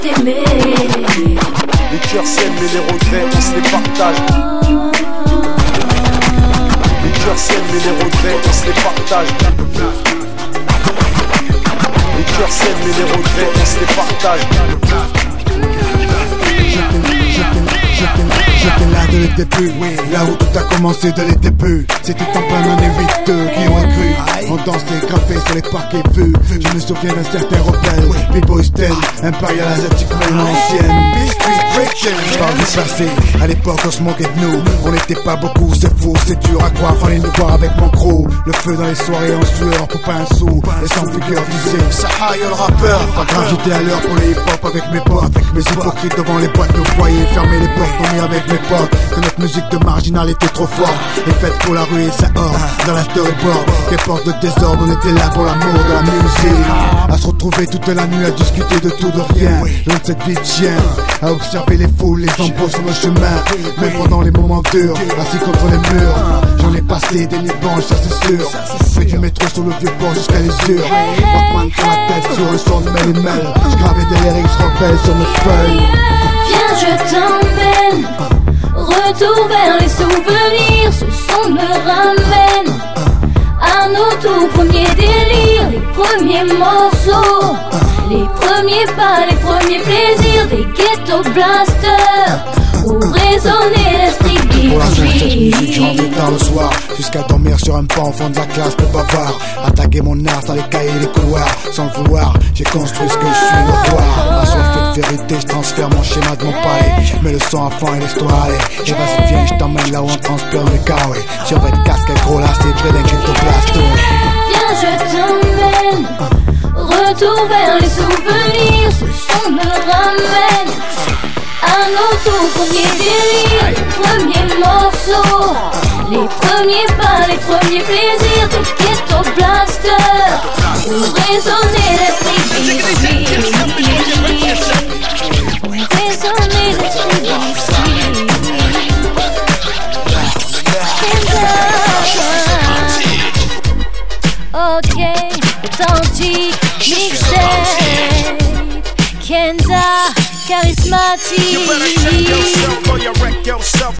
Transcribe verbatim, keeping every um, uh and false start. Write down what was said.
t'aimer. Les cœurs s'aiment mais les regrets on se les partage. Les cœurs s'aiment mais les regrets on se les partage. Les cœurs s'aiment mais les regrets on se les partage. J'étais là dès le début, là où tout a commencé dès les débuts. C'était en plein année huit deux qui ont cru. On dansait graffé sur les parquets vus. Je me souviens d'un certain rebelle, B-Boy Stan, Imperial Asiatique mais l'ancienne. Je parle du passé, à l'époque on se moquait de nous. On n'était pas beaucoup, c'est faux, c'est dur à croire. Fallait nous voir avec mon crew. Le feu dans les soirées en sueur, pour pas un sou. Et sans figure disait, ça aille le rappeur. Pas grave, j'étais à l'heure pour les hip-hop avec mes potes. Avec mes hypocrites devant les boîtes de foyer. Fermer les portes, on est avec mes potes. Que notre musique de marginal était trop forte. Et faite pour la rue et ça hors. Dans la storyboard, quelle porte de désordre, on était là pour l'amour de la musique. À se retrouver toute la nuit à discuter de tout, de rien. Loin de cette vie de chien, à observer les foules, les embauches sur le chemin. Même pendant les moments durs, assis contre les murs. J'en ai passé des nuits blanches, ça c'est sûr. Fait du métro sur le vieux port jusqu'à l'usure. Walkman sur la tête, sur le son de Mel et Mel. J'gravais des lyrics rebelles sur mes feuilles. Viens, je t'emmène. Retour vers les souvenirs, ce son me ramène à nos tout premiers délires, les premiers morceaux, les premiers pas, les premiers plaisirs des ghetto blasters où résonnait l'esprit Pour la journée, cette musique, gris. j'en vais tard le soir. Jusqu'à dormir sur un banc au fond de la classe de bavard. Attaquer mon art dans les cahiers et les couloirs. Sans le vouloir, j'ai construit ce que je suis le voir. Assoiffé de vérité, je transfère mon schéma de mon palais. Mets le son à fond et laisse-toi aller. Et vas-y viens, je t'emmène là où on transpire les carrés. Sur votre casque, gros là, c'est près d'un ghetto blaster. Viens, je t'emmène. Retour vers les souvenirs, ce son me ramène à nos tout premiers délires, les premiers morceaux, les premiers pas, les premiers plaisirs des ghetto blasters où résonnait l'esprit gris. Où résonnait l'esprit gris. Ok, authentique, mixtape, Kenza, charismatique. You better check yourself or you wreck yourself.